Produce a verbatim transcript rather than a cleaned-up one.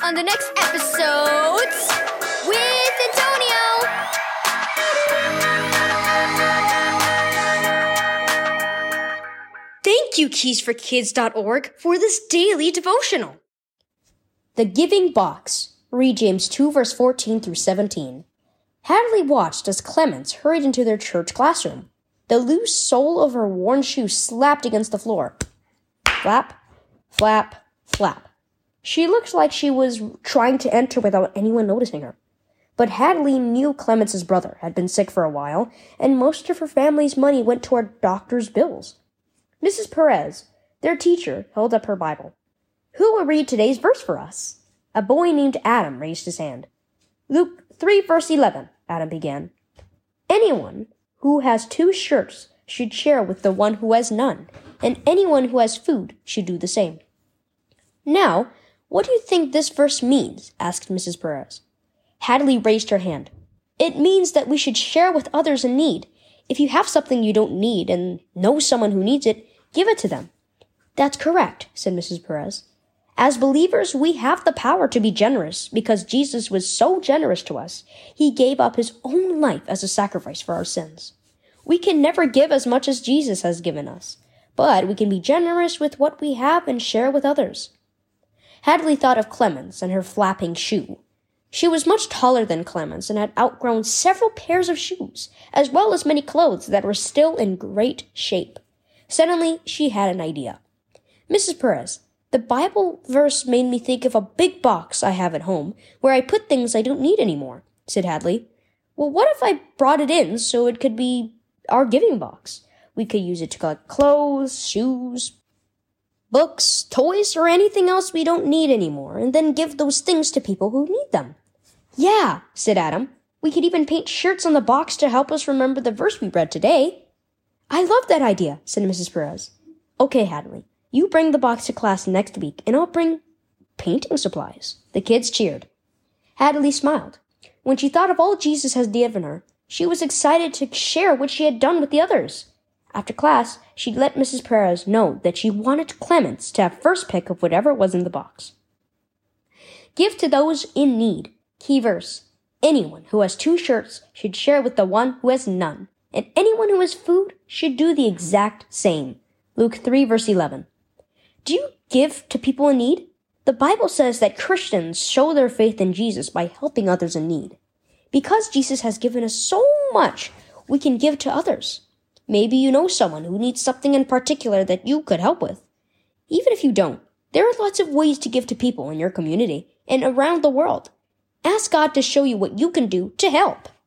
on the next episode with Antonio. Thank you, keys for kids dot org, for this daily devotional. The Giving Box. Read James two, verse fourteen through seventeen. Hadley watched as Clemence hurried into their church classroom. The loose sole of her worn shoe slapped against the floor. Flap, flap, flap. She looked like she was trying to enter without anyone noticing her. But Hadley knew Clemence's brother had been sick for a while, and most of her family's money went toward doctor's bills. Missus Perez, their teacher, held up her Bible. Who will read today's verse for us? A boy named Adam raised his hand. Luke three, verse eleven, Adam began. Anyone who has two shirts should share with the one who has none, and anyone who has food should do the same. Now, what do you think this verse means? Asked Missus Perez. Hadley raised her hand. It means that we should share with others in need. If you have something you don't need and know someone who needs it, give it to them. That's correct, said Missus Perez. As believers, we have the power to be generous because Jesus was so generous to us. He gave up his own life as a sacrifice for our sins. We can never give as much as Jesus has given us, but we can be generous with what we have and share with others. Hadley thought of Clemence and her flapping shoe. She was much taller than Clemence and had outgrown several pairs of shoes, as well as many clothes that were still in great shape. Suddenly, she had an idea. Missus Perez, the Bible verse made me think of a big box I have at home where I put things I don't need anymore, said Hadley. Well, what if I brought it in so it could be our giving box? We could use it to collect clothes, shoes, books, toys, or anything else we don't need anymore, and then give those things to people who need them. Yeah, said Adam. We could even paint shirts on the box to help us remember the verse we read today. I love that idea, said Missus Perez. Okay, Hadley. You bring the box to class next week, and I'll bring painting supplies. The kids cheered. Hadley smiled. When she thought of all Jesus had given her, she was excited to share what she had done with the others. After class, she let Missus Perez know that she wanted Clemence to have first pick of whatever was in the box. Give to those in need. Key verse. Anyone who has two shirts should share with the one who has none, and anyone who has food should do the exact same. Luke three, verse eleven. Do you give to people in need? The Bible says that Christians show their faith in Jesus by helping others in need. Because Jesus has given us so much, we can give to others. Maybe you know someone who needs something in particular that you could help with. Even if you don't, there are lots of ways to give to people in your community and around the world. Ask God to show you what you can do to help.